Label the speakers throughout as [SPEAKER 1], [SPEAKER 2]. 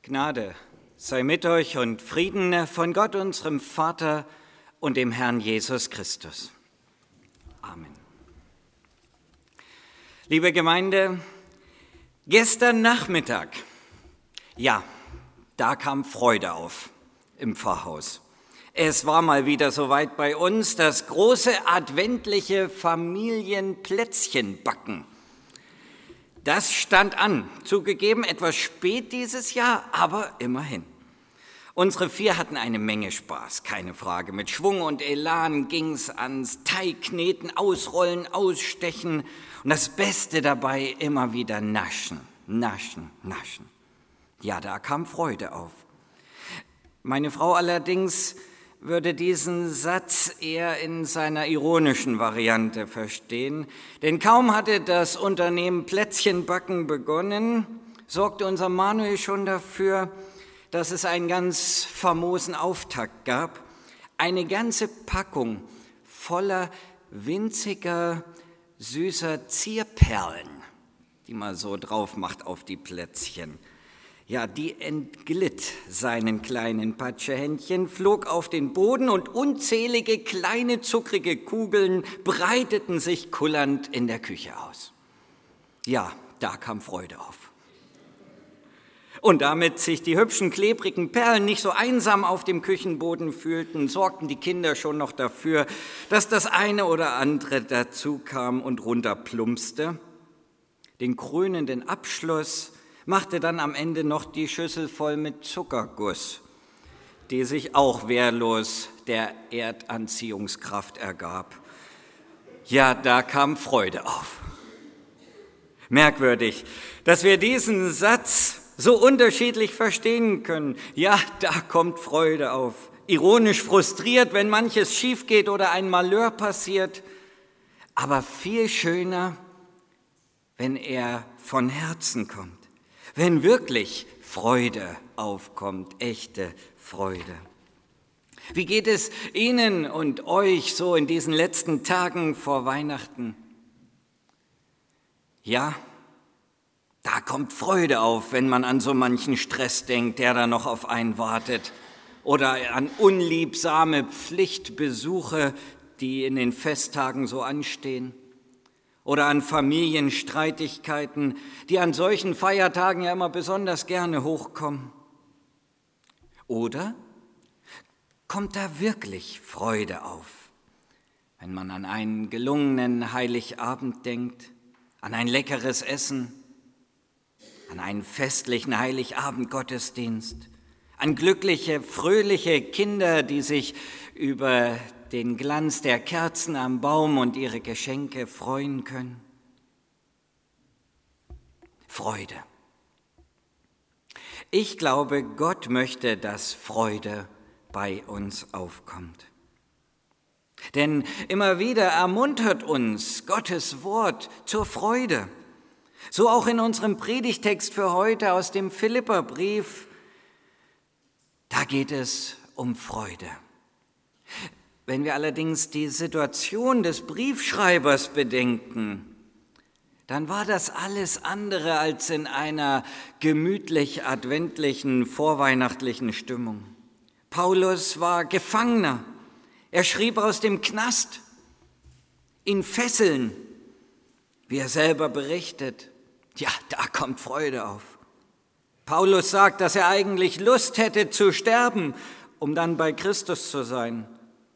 [SPEAKER 1] Gnade sei mit euch und Frieden von Gott, unserem Vater und dem Herrn Jesus Christus. Amen. Liebe Gemeinde, gestern Nachmittag, ja, da kam Freude auf im Pfarrhaus. Es war mal wieder soweit bei uns, das große adventliche Familienplätzchenbacken. Das stand an, zugegeben etwas spät dieses Jahr, aber immerhin. Unsere 4 hatten eine Menge Spaß, keine Frage. Mit Schwung und Elan ging's ans Teigkneten, Ausrollen, Ausstechen und das Beste dabei immer wieder naschen, naschen, naschen. Ja, da kam Freude auf. Meine Frau allerdings würde diesen Satz eher in seiner ironischen Variante verstehen. Denn kaum hatte das Unternehmen Plätzchenbacken begonnen, sorgte unser Manuel schon dafür, dass es einen ganz famosen Auftakt gab. Eine ganze Packung voller winziger, süßer Zierperlen, die man so drauf macht auf die Plätzchen. Ja, die entglitt seinen kleinen Patschehändchen, flog auf den Boden und unzählige kleine zuckrige Kugeln breiteten sich kullernd in der Küche aus. Ja, da kam Freude auf. Und damit sich die hübschen, klebrigen Perlen nicht so einsam auf dem Küchenboden fühlten, sorgten die Kinder schon noch dafür, dass das eine oder andere dazu kam und runterplumpste. Den krönenden Abschluss machte dann am Ende noch die Schüssel voll mit Zuckerguss, die sich auch wehrlos der Erdanziehungskraft ergab. Ja, da kam Freude auf. Merkwürdig, dass wir diesen Satz so unterschiedlich verstehen können. Ja, da kommt Freude auf. Ironisch frustriert, wenn manches schief geht oder ein Malheur passiert, aber viel schöner, wenn er von Herzen kommt. Wenn wirklich Freude aufkommt, echte Freude. Wie geht es Ihnen und euch so in diesen letzten Tagen vor Weihnachten? Ja, da kommt Freude auf, wenn man an so manchen Stress denkt, der da noch auf einen wartet. Oder an unliebsame Pflichtbesuche, die in den Festtagen so anstehen. Oder an Familienstreitigkeiten, die an solchen Feiertagen ja immer besonders gerne hochkommen. Oder kommt da wirklich Freude auf, wenn man an einen gelungenen Heiligabend denkt, an ein leckeres Essen, an einen festlichen Heiligabend-Gottesdienst, an glückliche, fröhliche Kinder, die sich über den Glanz der Kerzen am Baum und ihre Geschenke freuen können. Freude. Ich glaube, Gott möchte, dass Freude bei uns aufkommt. Denn immer wieder ermuntert uns Gottes Wort zur Freude. So auch in unserem Predigtext für heute aus dem Philipperbrief. Da geht es um Freude. Wenn wir allerdings die Situation des Briefschreibers bedenken, dann war das alles andere als in einer gemütlich adventlichen, vorweihnachtlichen Stimmung. Paulus war Gefangener. Er schrieb aus dem Knast, in Fesseln, wie er selber berichtet. Ja, da kommt Freude auf. Paulus sagt, dass er eigentlich Lust hätte zu sterben, um dann bei Christus zu sein.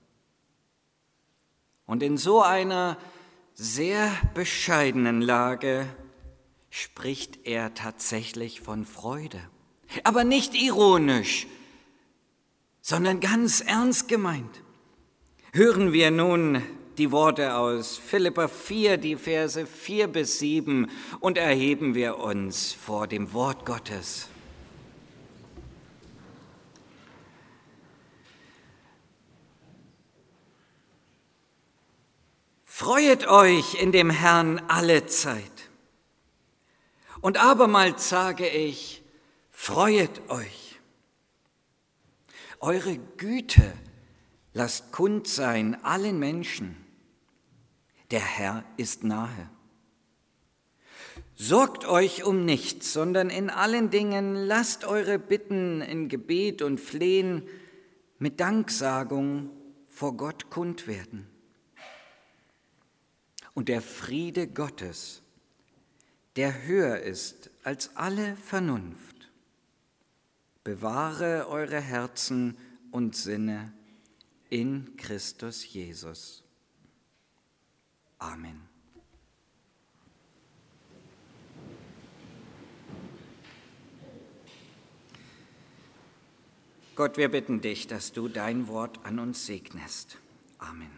[SPEAKER 1] Und in so einer sehr bescheidenen Lage spricht er tatsächlich von Freude. Aber nicht ironisch, sondern ganz ernst gemeint. Hören wir nun die Worte aus Philipper 4, die Verse 4 bis 7 und erheben wir uns vor dem Wort Gottes. Freuet euch in dem Herrn alle Zeit. Und abermals sage ich, freuet euch. Eure Güte lasst kund sein allen Menschen. Der Herr ist nahe. Sorgt euch um nichts, sondern in allen Dingen lasst eure Bitten in Gebet und Flehen mit Danksagung vor Gott kund werden. Und der Friede Gottes, der höher ist als alle Vernunft, bewahre eure Herzen und Sinne in Christus Jesus. Amen. Gott, wir bitten dich, dass du dein Wort an uns segnest. Amen.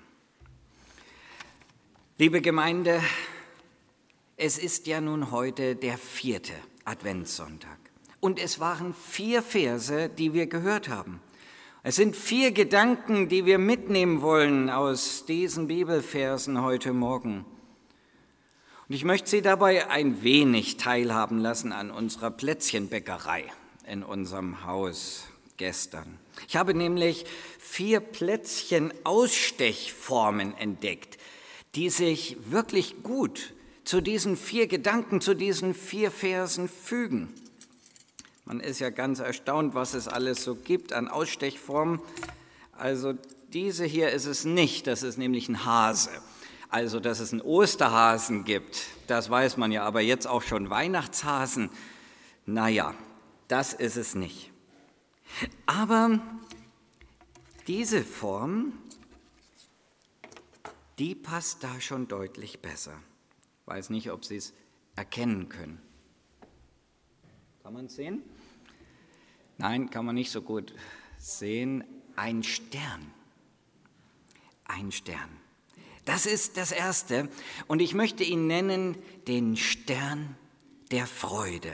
[SPEAKER 1] Liebe Gemeinde, es ist ja nun heute der 4. Adventssonntag und es waren 4 Verse, die wir gehört haben. Es sind 4 Gedanken, die wir mitnehmen wollen aus diesen Bibelversen heute Morgen. Und ich möchte Sie dabei ein wenig teilhaben lassen an unserer Plätzchenbäckerei in unserem Haus gestern. Ich habe nämlich 4 Plätzchen-Ausstechformen entdeckt, die sich wirklich gut zu diesen 4 Gedanken, zu diesen 4 Versen fügen. Man ist ja ganz erstaunt, was es alles so gibt an Ausstechformen. Also diese hier ist es nicht, das ist nämlich ein Hase. Also, dass es einen Osterhasen gibt, das weiß man ja, aber jetzt auch schon Weihnachtshasen, naja, das ist es nicht. Aber diese Form, die passt da schon deutlich besser. Ich weiß nicht, ob Sie es erkennen können. Kann man es sehen? Nein, kann man nicht so gut sehen. Ein Stern. Ein Stern. Das ist das Erste. Und ich möchte ihn nennen den Stern der Freude.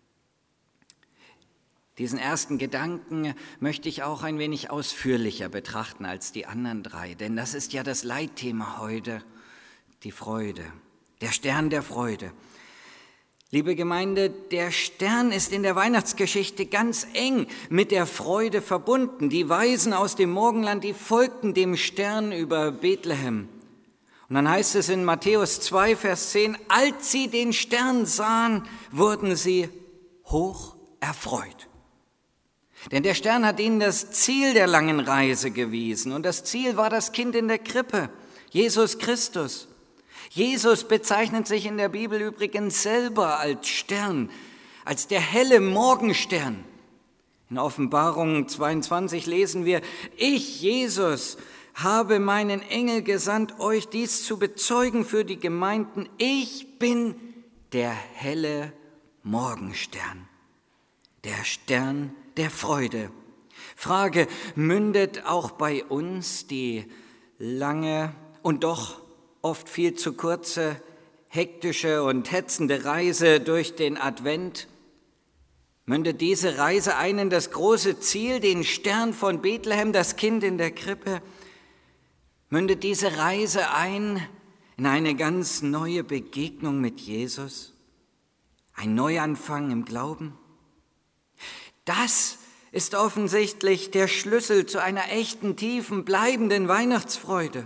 [SPEAKER 1] Diesen ersten Gedanken möchte ich auch ein wenig ausführlicher betrachten als die anderen 3, denn das ist ja das Leitthema heute, die Freude, der Stern der Freude. Liebe Gemeinde, der Stern ist in der Weihnachtsgeschichte ganz eng mit der Freude verbunden. Die Weisen aus dem Morgenland, die folgten dem Stern über Bethlehem. Und dann heißt es in Matthäus 2, Vers 10, als sie den Stern sahen, wurden sie hoch erfreut. Denn der Stern hat ihnen das Ziel der langen Reise gewiesen. Und das Ziel war das Kind in der Krippe, Jesus Christus. Jesus bezeichnet sich in der Bibel übrigens selber als Stern, als der helle Morgenstern. In Offenbarung 22 lesen wir, ich, Jesus, habe meinen Engel gesandt, euch dies zu bezeugen für die Gemeinden. Ich bin der helle Morgenstern, der Stern der Freude. Frage, mündet auch bei uns die lange und doch oft viel zu kurze, hektische und hetzende Reise durch den Advent? Mündet diese Reise ein in das große Ziel, den Stern von Bethlehem, das Kind in der Krippe? Mündet diese Reise ein in eine ganz neue Begegnung mit Jesus? Ein Neuanfang im Glauben? Das ist offensichtlich der Schlüssel zu einer echten, tiefen, bleibenden Weihnachtsfreude.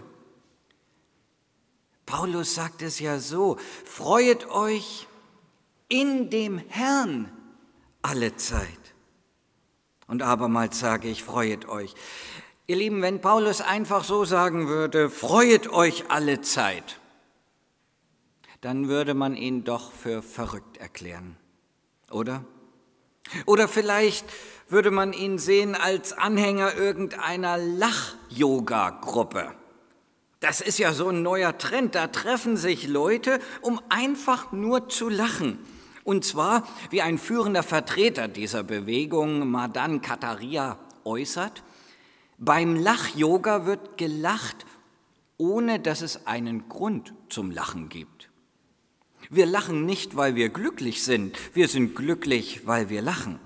[SPEAKER 1] Paulus sagt es ja so, freuet euch in dem Herrn alle Zeit. Und abermals sage ich, freuet euch. Ihr Lieben, wenn Paulus einfach so sagen würde, freuet euch alle Zeit, dann würde man ihn doch für verrückt erklären, oder? Oder vielleicht würde man ihn sehen als Anhänger irgendeiner Lach-Yoga-Gruppe. Das ist ja so ein neuer Trend, da treffen sich Leute, um einfach nur zu lachen. Und zwar, wie ein führender Vertreter dieser Bewegung, Madan Kataria, äußert, beim Lach-Yoga wird gelacht, ohne dass es einen Grund zum Lachen gibt. Wir lachen nicht, weil wir glücklich sind, wir sind glücklich, weil wir lachen.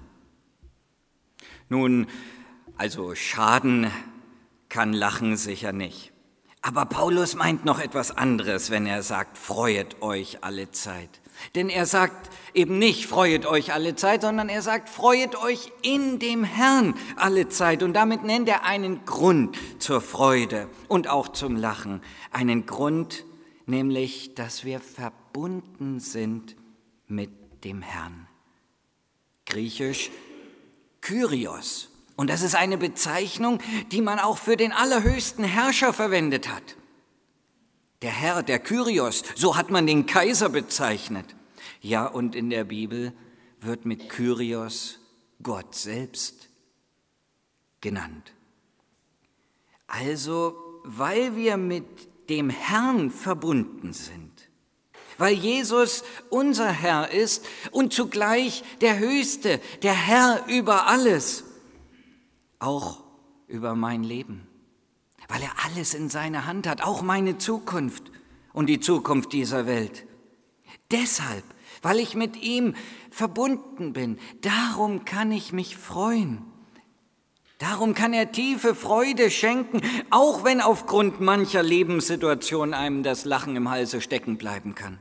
[SPEAKER 1] Nun, also schaden kann Lachen sicher nicht. Aber Paulus meint noch etwas anderes, wenn er sagt, freuet euch alle Zeit. Denn er sagt eben nicht, freuet euch alle Zeit, sondern er sagt, freuet euch in dem Herrn alle Zeit. Und damit nennt er einen Grund zur Freude und auch zum Lachen. Einen Grund, nämlich, dass wir verbunden sind mit dem Herrn. Griechisch Kyrios. Und das ist eine Bezeichnung, die man auch für den allerhöchsten Herrscher verwendet hat. Der Herr, der Kyrios, so hat man den Kaiser bezeichnet. Ja, und in der Bibel wird mit Kyrios Gott selbst genannt. Also, weil wir mit dem Herrn verbunden sind, weil Jesus unser Herr ist und zugleich der Höchste, der Herr über alles, auch über mein Leben, weil er alles in seiner Hand hat, auch meine Zukunft und die Zukunft dieser Welt. Deshalb, weil ich mit ihm verbunden bin, darum kann ich mich freuen. Darum kann er tiefe Freude schenken, auch wenn aufgrund mancher Lebenssituationen einem das Lachen im Halse stecken bleiben kann.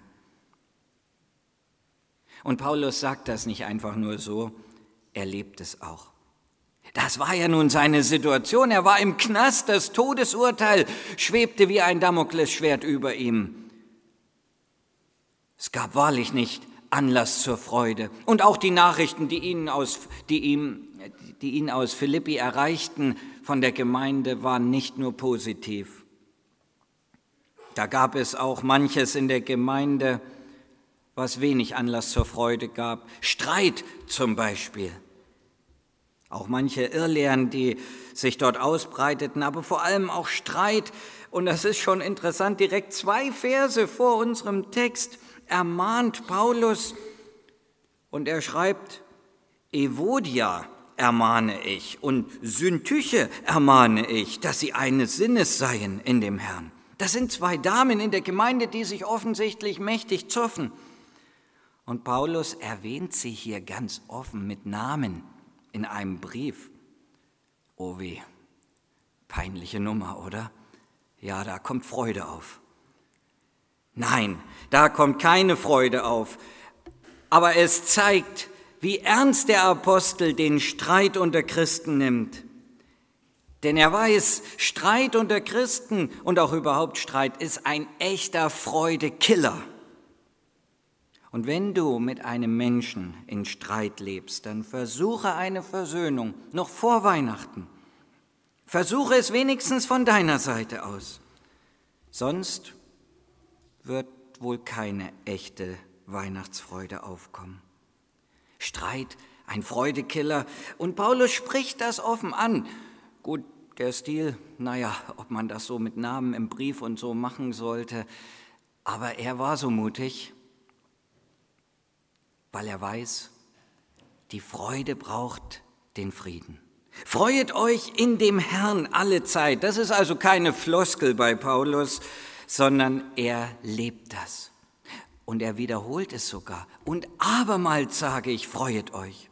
[SPEAKER 1] Und Paulus sagt das nicht einfach nur so, er lebt es auch. Das war ja nun seine Situation, er war im Knast, das Todesurteil schwebte wie ein Damoklesschwert über ihm. Es gab wahrlich nicht Anlass zur Freude. Und auch die Nachrichten, die ihn aus Philippi erreichten von der Gemeinde, waren nicht nur positiv. Da gab es auch manches in der Gemeinde, was wenig Anlass zur Freude gab. Streit zum Beispiel. Auch manche Irrlehren, die sich dort ausbreiteten, aber vor allem auch Streit. Und das ist schon interessant, direkt 2 Verse vor unserem Text ermahnt Paulus und er schreibt, Evodia ermahne ich und Syntyche ermahne ich, dass sie eines Sinnes seien in dem Herrn. Das sind 2 Damen in der Gemeinde, die sich offensichtlich mächtig zoffen. Und Paulus erwähnt sie hier ganz offen mit Namen in einem Brief. Oh weh, peinliche Nummer, oder? Ja, da kommt Freude auf. Nein, da kommt keine Freude auf. Aber es zeigt, wie ernst der Apostel den Streit unter Christen nimmt. Denn er weiß, Streit unter Christen und auch überhaupt Streit ist ein echter Freudekiller. Und wenn du mit einem Menschen in Streit lebst, dann versuche eine Versöhnung noch vor Weihnachten. Versuche es wenigstens von deiner Seite aus. Sonst wird wohl keine echte Weihnachtsfreude aufkommen. Streit, ein Freudekiller. Und Paulus spricht das offen an. Gut, der Stil, ob man das so mit Namen im Brief und so machen sollte. Aber er war so mutig, weil er weiß, die Freude braucht den Frieden. Freuet euch in dem Herrn alle Zeit. Das ist also keine Floskel bei Paulus, sondern er lebt das. Und er wiederholt es sogar. Und abermals sage ich, freuet euch.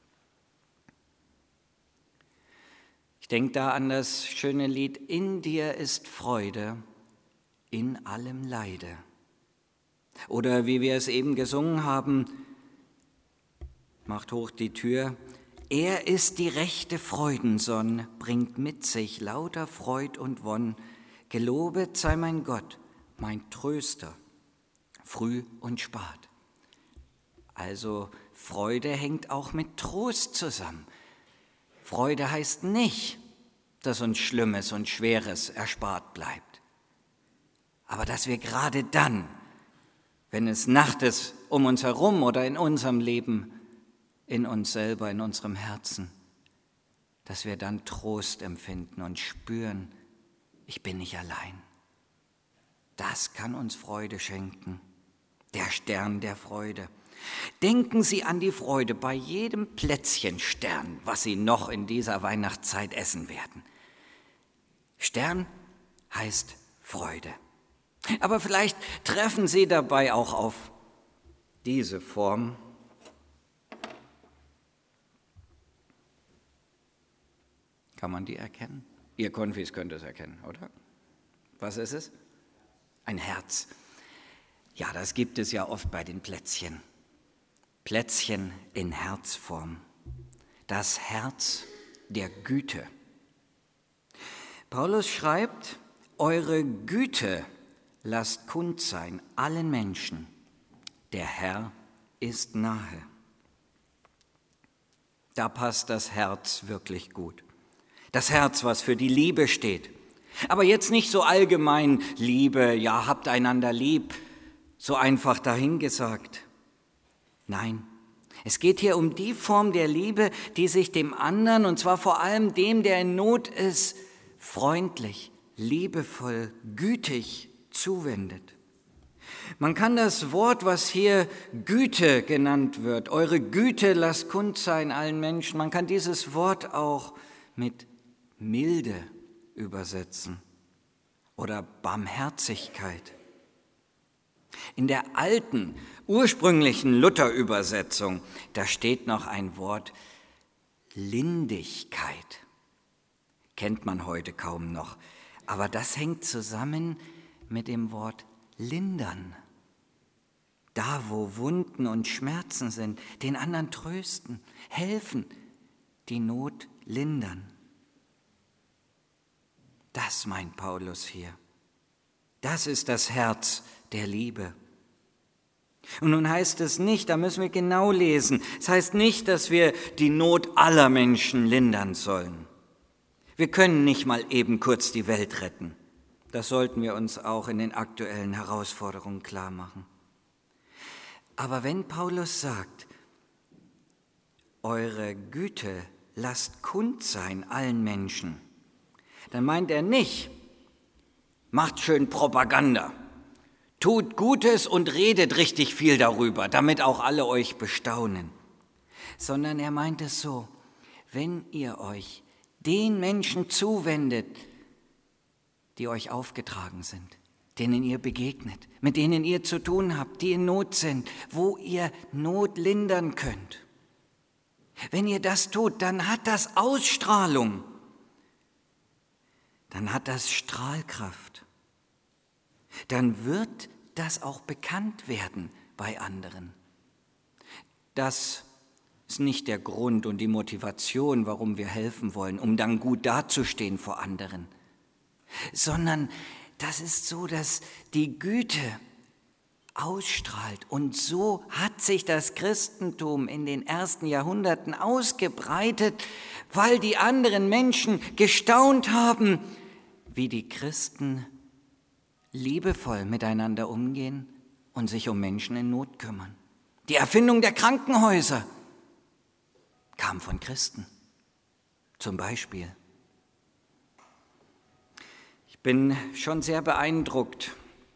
[SPEAKER 1] Ich denke da an das schöne Lied, in dir ist Freude, in allem Leide. Oder wie wir es eben gesungen haben, macht hoch die Tür, er ist die rechte Freudensonn, bringt mit sich lauter Freud und Wonn. Gelobet sei mein Gott, mein Tröster, früh und spat. Also Freude hängt auch mit Trost zusammen. Freude heißt nicht, dass uns Schlimmes und Schweres erspart bleibt. Aber dass wir gerade dann, wenn es Nacht ist um uns herum oder in unserem Leben, in uns selber, in unserem Herzen, dass wir dann Trost empfinden und spüren, ich bin nicht allein. Das kann uns Freude schenken, der Stern der Freude. Denken Sie an die Freude bei jedem Plätzchenstern, was Sie noch in dieser Weihnachtszeit essen werden. Stern heißt Freude. Aber vielleicht treffen Sie dabei auch auf diese Form. Kann man die erkennen? Ihr Konfis könnt es erkennen, oder? Was ist es? Ein Herz. Ja, das gibt es ja oft bei den Plätzchen. Plätzchen in Herzform. Das Herz der Güte. Paulus schreibt, eure Güte lasst kund sein allen Menschen. Der Herr ist nahe. Da passt das Herz wirklich gut. Das Herz, was für die Liebe steht. Aber jetzt nicht so allgemein Liebe, ja, habt einander lieb, so einfach dahingesagt. Nein, es geht hier um die Form der Liebe, die sich dem anderen, und zwar vor allem dem, der in Not ist, freundlich, liebevoll, gütig zuwendet. Man kann das Wort, was hier Güte genannt wird, eure Güte lasst kund sein allen Menschen, man kann dieses Wort auch mit Milde übersetzen oder Barmherzigkeit. In der alten, ursprünglichen Luther-Übersetzung, da steht noch ein Wort Lindigkeit. Kennt man heute kaum noch, aber das hängt zusammen mit dem Wort lindern. Da, wo Wunden und Schmerzen sind, den anderen trösten, helfen, die Not lindern. Das meint Paulus hier. Das ist das Herz der Liebe. Und nun heißt es nicht, da müssen wir genau lesen, es heißt nicht, dass wir die Not aller Menschen lindern sollen. Wir können nicht mal eben kurz die Welt retten. Das sollten wir uns auch in den aktuellen Herausforderungen klar machen. Aber wenn Paulus sagt, eure Güte lasst kund sein allen Menschen, dann meint er nicht, macht schön Propaganda, tut Gutes und redet richtig viel darüber, damit auch alle euch bestaunen, sondern er meint es so, wenn ihr euch den Menschen zuwendet, die euch aufgetragen sind, denen ihr begegnet, mit denen ihr zu tun habt, die in Not sind, wo ihr Not lindern könnt. Wenn ihr das tut, dann hat das Ausstrahlung, dann hat das Strahlkraft, dann wird das auch bekannt werden bei anderen. Das ist nicht der Grund und die Motivation, warum wir helfen wollen, um dann gut dazustehen vor anderen, sondern das ist so, dass die Güte ausstrahlt. Und so hat sich das Christentum in den ersten Jahrhunderten ausgebreitet, weil die anderen Menschen gestaunt haben, wie die Christen liebevoll miteinander umgehen und sich um Menschen in Not kümmern. Die Erfindung der Krankenhäuser kam von Christen, zum Beispiel. Ich bin schon sehr beeindruckt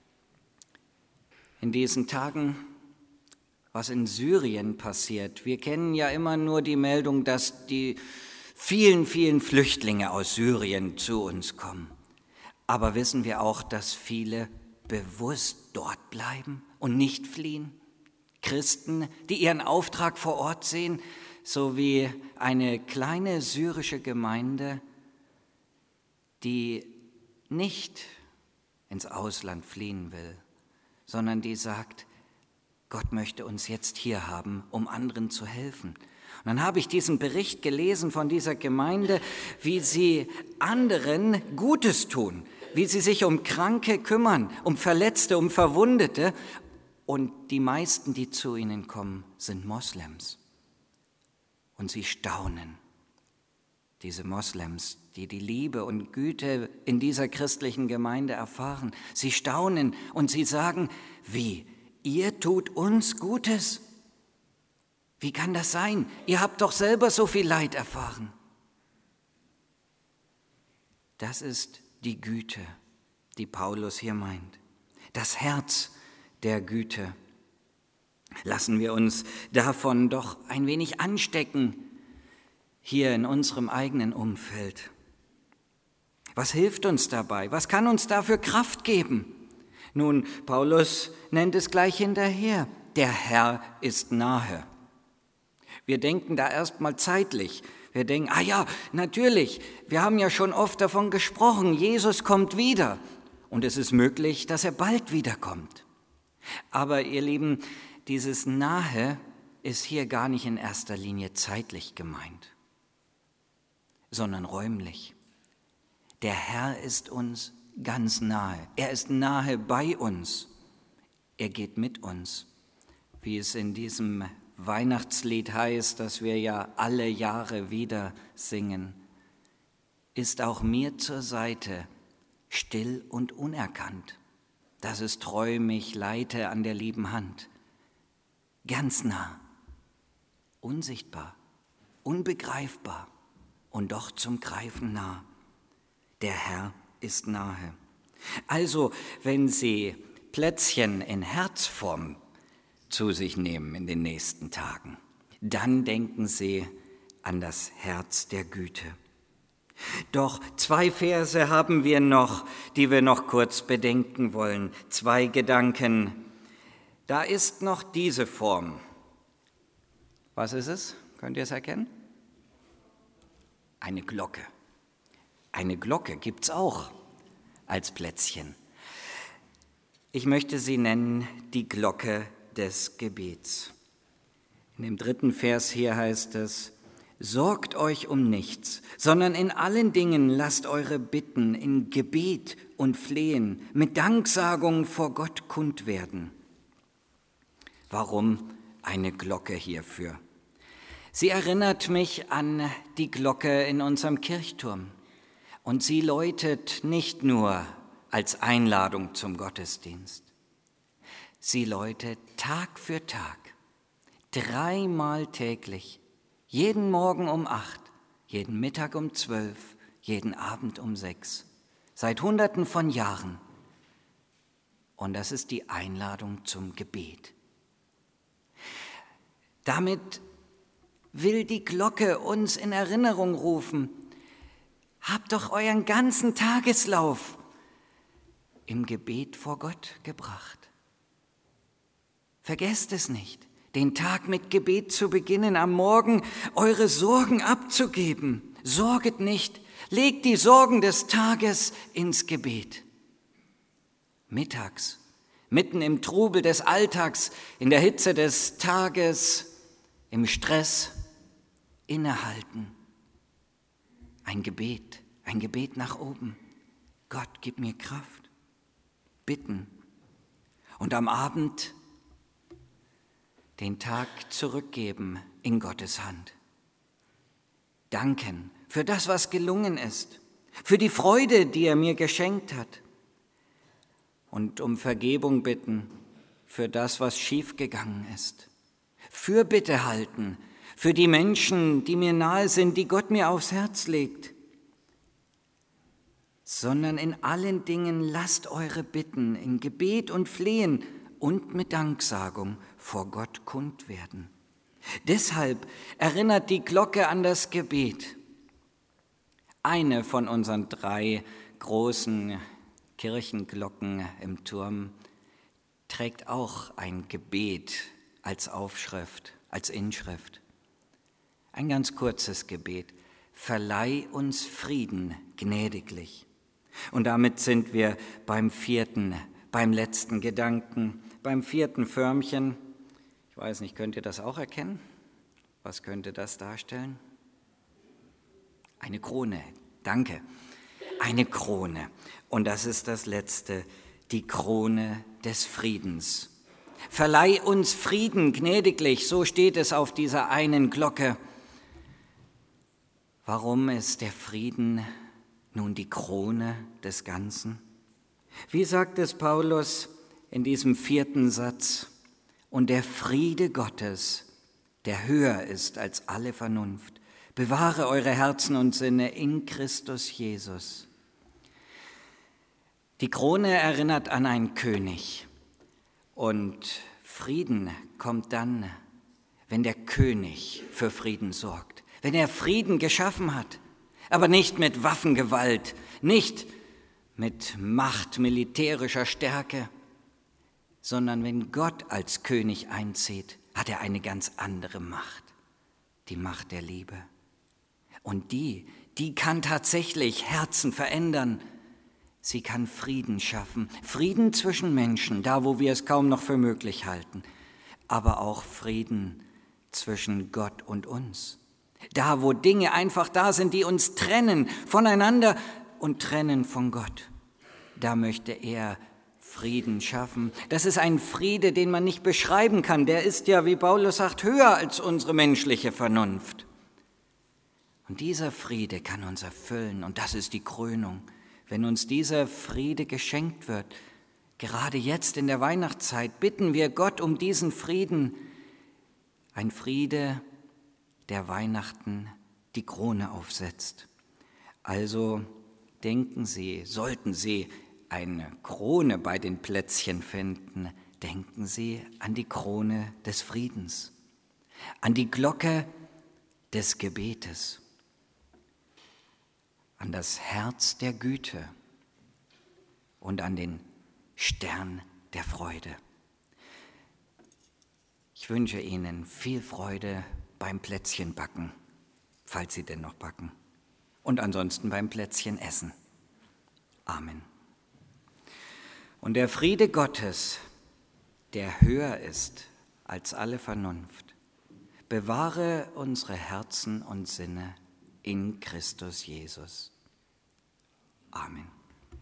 [SPEAKER 1] in diesen Tagen, was in Syrien passiert. Wir kennen ja immer nur die Meldung, dass die vielen, vielen Flüchtlinge aus Syrien zu uns kommen. Aber wissen wir auch, dass viele bewusst dort bleiben und nicht fliehen? Christen, die ihren Auftrag vor Ort sehen, so wie eine kleine syrische Gemeinde, die nicht ins Ausland fliehen will, sondern die sagt, Gott möchte uns jetzt hier haben, um anderen zu helfen. Und dann habe ich diesen Bericht gelesen von dieser Gemeinde, wie sie anderen Gutes tun, wie sie sich um Kranke kümmern, um Verletzte, um Verwundete. Und die meisten, die zu ihnen kommen, sind Moslems. Und sie staunen, diese Moslems, die die Liebe und Güte in dieser christlichen Gemeinde erfahren. Sie staunen und sie sagen, wie, ihr tut uns Gutes? Wie kann das sein? Ihr habt doch selber so viel Leid erfahren. Das ist die Güte, die Paulus hier meint. Das Herz der Güte. Lassen wir uns davon doch ein wenig anstecken, hier in unserem eigenen Umfeld. Was hilft uns dabei? Was kann uns dafür Kraft geben? Nun, Paulus nennt es gleich hinterher, der Herr ist nahe. Wir denken da erstmal zeitlich. Wir denken, ja, natürlich, wir haben ja schon oft davon gesprochen, Jesus kommt wieder und es ist möglich, dass er bald wiederkommt. Aber ihr Lieben, dieses Nahe ist hier gar nicht in erster Linie zeitlich gemeint, sondern räumlich. Der Herr ist uns ganz nahe. Er ist nahe bei uns. Er geht mit uns, wie es in diesem Weihnachtslied heißt, das wir ja alle Jahre wieder singen, ist auch mir zur Seite, still und unerkannt, dass es treu mich leite an der lieben Hand. Ganz nah, unsichtbar, unbegreifbar und doch zum Greifen nah. Der Herr ist nahe. Also, wenn Sie Plätzchen in Herzform zu sich nehmen in den nächsten Tagen, dann denken Sie an das Herz der Güte. Doch 2 Verse haben wir noch, die wir noch kurz bedenken wollen. 2 Gedanken. Da ist noch diese Form. Was ist es? Könnt ihr es erkennen? Eine Glocke. Eine Glocke gibt's auch als Plätzchen. Ich möchte sie nennen die Glocke des Gebets. In dem 3. Vers hier heißt es: Sorgt euch um nichts, sondern in allen Dingen lasst eure Bitten in Gebet und Flehen mit Danksagung vor Gott kund werden. Warum eine Glocke hierfür? Sie erinnert mich an die Glocke in unserem Kirchturm. Und sie läutet nicht nur als Einladung zum Gottesdienst. Sie läutet Tag für Tag, 3-mal täglich, jeden Morgen um 8, jeden Mittag um 12, jeden Abend um 6, seit Hunderten von Jahren. Und das ist die Einladung zum Gebet. Damit will die Glocke uns in Erinnerung rufen: Habt doch euren ganzen Tageslauf im Gebet vor Gott gebracht. Vergesst es nicht, den Tag mit Gebet zu beginnen, am Morgen eure Sorgen abzugeben. Sorget nicht, legt die Sorgen des Tages ins Gebet. Mittags, mitten im Trubel des Alltags, in der Hitze des Tages, im Stress, innehalten. Ein Gebet nach oben. Gott, gib mir Kraft. Bitten. Und am Abend den Tag zurückgeben in Gottes Hand. Danken für das, was gelungen ist, für die Freude, die er mir geschenkt hat. Und um Vergebung bitten für das, was schiefgegangen ist. Fürbitte halten für die Menschen, die mir nahe sind, die Gott mir aufs Herz legt. Sondern in allen Dingen lasst eure Bitten in Gebet und Flehen und mit Danksagung vor Gott kund werden. Deshalb erinnert die Glocke an das Gebet. Eine von unseren 3 großen Kirchenglocken im Turm trägt auch ein Gebet als Aufschrift, als Inschrift. Ein ganz kurzes Gebet: Verleih uns Frieden gnädiglich. Und damit sind wir beim letzten Gedanken, beim 4. Förmchen. Ich weiß nicht, könnt ihr das auch erkennen? Was könnte das darstellen? Eine Krone, danke. Eine Krone. Und das ist das Letzte, die Krone des Friedens. Verleih uns Frieden gnädiglich, so steht es auf dieser einen Glocke. Warum ist der Frieden nun die Krone des Ganzen? Wie sagt es Paulus in diesem 4. Satz? Und der Friede Gottes, der höher ist als alle Vernunft, bewahre eure Herzen und Sinne in Christus Jesus. Die Krone erinnert an einen König und Frieden kommt dann, wenn der König für Frieden sorgt, wenn er Frieden geschaffen hat, aber nicht mit Waffengewalt, nicht mit Macht militärischer Stärke, sondern wenn Gott als König einzieht, hat er eine ganz andere Macht, die Macht der Liebe. Und die kann tatsächlich Herzen verändern. Sie kann Frieden schaffen, Frieden zwischen Menschen, da wo wir es kaum noch für möglich halten, aber auch Frieden zwischen Gott und uns. Da wo Dinge einfach da sind, die uns trennen voneinander und trennen von Gott, da möchte er Frieden schaffen. Das ist ein Friede, den man nicht beschreiben kann. Der ist ja, wie Paulus sagt, höher als unsere menschliche Vernunft. Und dieser Friede kann uns erfüllen, und das ist die Krönung, wenn uns dieser Friede geschenkt wird. Gerade jetzt in der Weihnachtszeit bitten wir Gott um diesen Frieden, ein Friede, der Weihnachten die Krone aufsetzt. Also denken Sie, sollten Sie eine Krone bei den Plätzchen finden, denken Sie an die Krone des Friedens, an die Glocke des Gebetes, an das Herz der Güte und an den Stern der Freude. Ich wünsche Ihnen viel Freude beim Plätzchenbacken, falls Sie denn noch backen, und ansonsten beim Plätzchenessen. Amen. Und der Friede Gottes, der höher ist als alle Vernunft, bewahre unsere Herzen und Sinne in Christus Jesus.